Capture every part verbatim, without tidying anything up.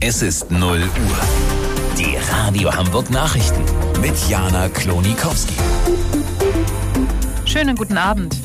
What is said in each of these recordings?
Es ist null Uhr. Die Radio Hamburg Nachrichten mit Jana Klonikowski. Schönen guten Abend.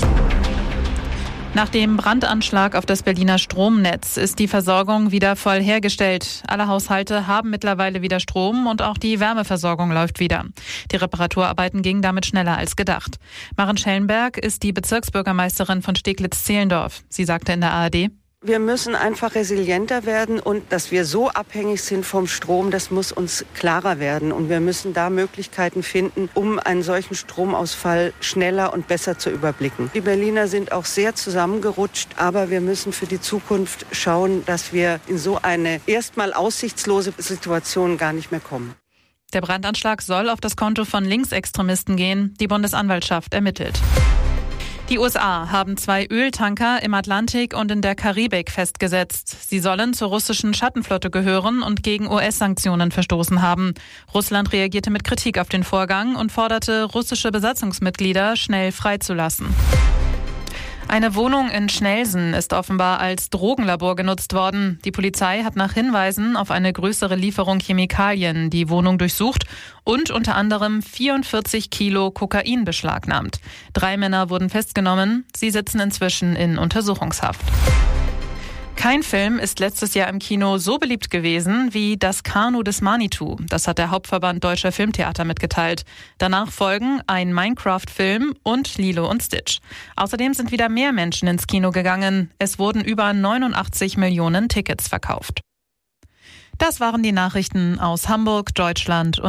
Nach dem Brandanschlag auf das Berliner Stromnetz ist die Versorgung wieder voll hergestellt. Alle Haushalte haben mittlerweile wieder Strom und auch die Wärmeversorgung läuft wieder. Die Reparaturarbeiten gingen damit schneller als gedacht. Maren Schellenberg ist die Bezirksbürgermeisterin von Steglitz-Zehlendorf. Sie sagte in der A R D: Wir müssen einfach resilienter werden und dass wir so abhängig sind vom Strom, das muss uns klarer werden. Und wir müssen da Möglichkeiten finden, um einen solchen Stromausfall schneller und besser zu überblicken. Die Berliner sind auch sehr zusammengerutscht, aber wir müssen für die Zukunft schauen, dass wir in so eine erstmal aussichtslose Situation gar nicht mehr kommen. Der Brandanschlag soll auf das Konto von Linksextremisten gehen. Die Bundesanwaltschaft ermittelt. Die U S A haben zwei Öltanker im Atlantik und in der Karibik festgesetzt. Sie sollen zur russischen Schattenflotte gehören und gegen U S-Sanktionen verstoßen haben. Russland reagierte mit Kritik auf den Vorgang und forderte russische Besatzungsmitglieder schnell freizulassen. Eine Wohnung in Schnelsen ist offenbar als Drogenlabor genutzt worden. Die Polizei hat nach Hinweisen auf eine größere Lieferung Chemikalien die Wohnung durchsucht und unter anderem vierundvierzig Kilo Kokain beschlagnahmt. Drei Männer wurden festgenommen. Sie sitzen inzwischen in Untersuchungshaft. Kein Film ist letztes Jahr im Kino so beliebt gewesen wie Das Kanu des Manitou. Das hat der Hauptverband Deutscher Filmtheater mitgeteilt. Danach folgen ein Minecraft-Film und Lilo und Stitch. Außerdem sind wieder mehr Menschen ins Kino gegangen. Es wurden über neunundachtzig Millionen Tickets verkauft. Das waren die Nachrichten aus Hamburg, Deutschland und